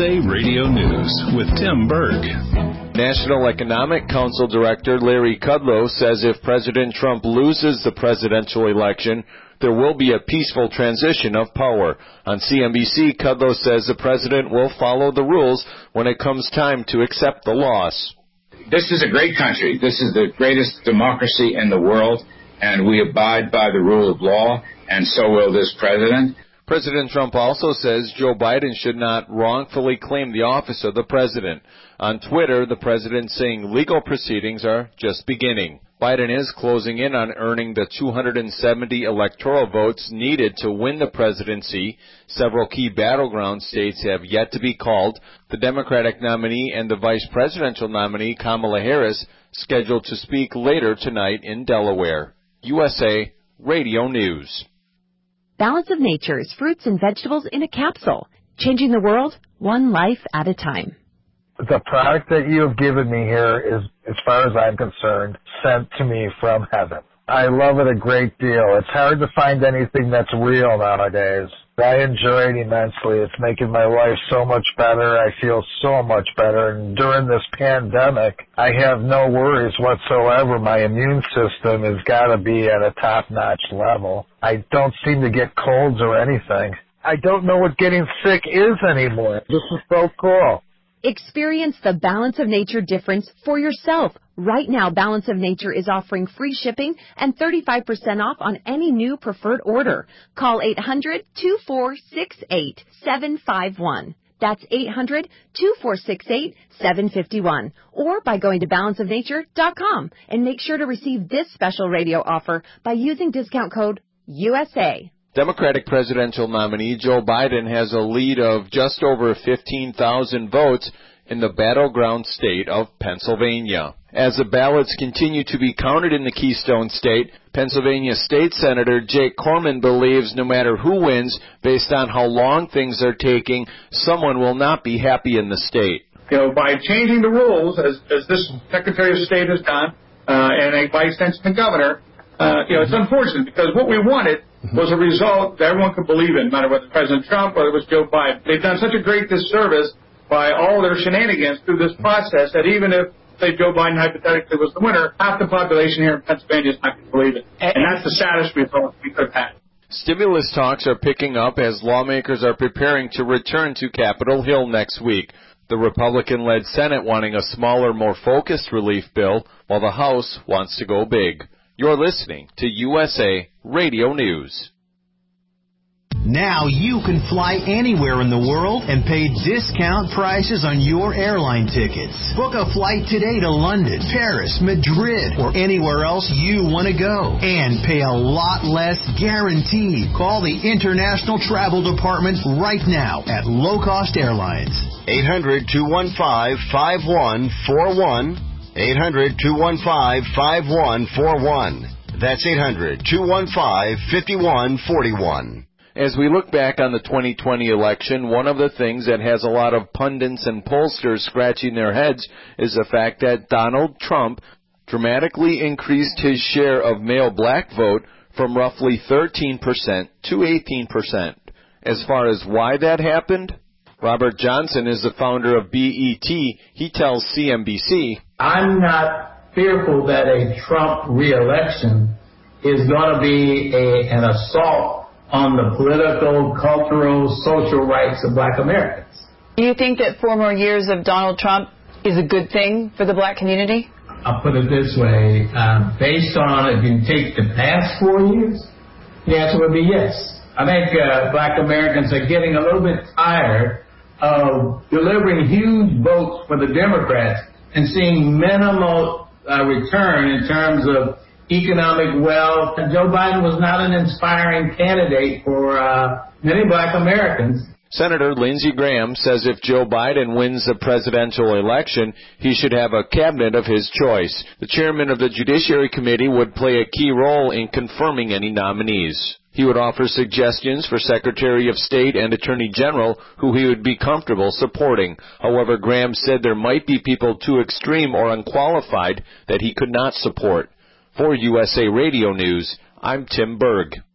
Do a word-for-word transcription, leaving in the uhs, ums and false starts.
A Radio News with Tim Berg. National Economic Council Director Larry Kudlow says if President Trump loses the presidential election, there will be a peaceful transition of power. On C N B C, Kudlow says the president will follow the rules when it comes time to accept the loss. This is a great country. This is the greatest democracy in the world, and we abide by the rule of law, and so will this president. President Trump also says Joe Biden should not wrongfully claim the office of the president. On Twitter, the president saying legal proceedings are just beginning. Biden is closing in on earning the two hundred seventy electoral votes needed to win the presidency. Several key battleground states have yet to be called. The Democratic nominee and the vice presidential nominee, Kamala Harris, scheduled to speak later tonight in Delaware. U S A Radio News. Balance of Nature's fruits and vegetables in a capsule, changing the world one life at a time. The product that you have given me here is, as far as I'm concerned, sent to me from heaven. I love it a great deal. It's hard to find anything that's real nowadays. I enjoy it immensely. It's making my life so much better. I feel so much better. And during this pandemic, I have no worries whatsoever. My immune system has got to be at a top-notch level. I don't seem to get colds or anything. I don't know what getting sick is anymore. This is so cool. Experience the Balance of Nature difference for yourself. Right now, Balance of Nature is offering free shipping and thirty-five percent off on any new preferred order. Call eight hundred, two four six eight, seven five one. That's eight hundred, two four six eight, seven five one. Or by going to balance of nature dot com and make sure to receive this special radio offer by using discount code U S A. Democratic presidential nominee Joe Biden has a lead of just over fifteen thousand votes in the battleground state of Pennsylvania. As the ballots continue to be counted in the Keystone State, Pennsylvania State Senator Jake Corman believes no matter who wins, based on how long things are taking, someone will not be happy in the state. You know, by changing the rules, as, as this Secretary of State has done, uh, and by extension the governor, uh, you know, it's unfortunate because what we wanted was a result that everyone could believe in, no matter whether President Trump or it was Joe Biden. They've done such a great disservice by all their shenanigans through this process that even if, say, Joe Biden hypothetically was the winner, half the population here in Pennsylvania is not going to believe it. And that's the saddest result we could have had. Stimulus talks are picking up as lawmakers are preparing to return to Capitol Hill next week. The Republican-led Senate wanting a smaller, more focused relief bill, while the House wants to go big. You're listening to U S A Radio News. Now you can fly anywhere in the world and pay discount prices on your airline tickets. Book a flight today to London, Paris, Madrid, or anywhere else you want to go. And pay a lot less guaranteed. Call the International Travel Department right now at Low Cost Airlines. eight hundred, two one five, five one four one. eight hundred, two one five, five one four one. That's eight hundred, two one five, five one four one. As we look back on the twenty twenty election, one of the things that has a lot of pundits and pollsters scratching their heads is the fact that Donald Trump dramatically increased his share of male black vote from roughly thirteen percent to eighteen percent. As far as why that happened, Robert Johnson is the founder of B E T. He tells C N B C, I'm not fearful that a Trump re-election is going to be a, an assault on the political, cultural, social rights of black Americans. Do you think that four more years of Donald Trump is a good thing for the black community? I'll put it this way. Uh, based on if you take the past four years, the answer would be yes. I think uh, black Americans are getting a little bit tired of delivering huge votes for the Democrats and seeing minimal uh, return in terms of economic wealth. And Joe Biden was not an inspiring candidate for uh, many black Americans. Senator Lindsey Graham says if Joe Biden wins the presidential election, he should have a cabinet of his choice. The chairman of the Judiciary Committee would play a key role in confirming any nominees. He would offer suggestions for Secretary of State and Attorney General who he would be comfortable supporting. However, Graham said there might be people too extreme or unqualified that he could not support. For U S A Radio News, I'm Tim Berg.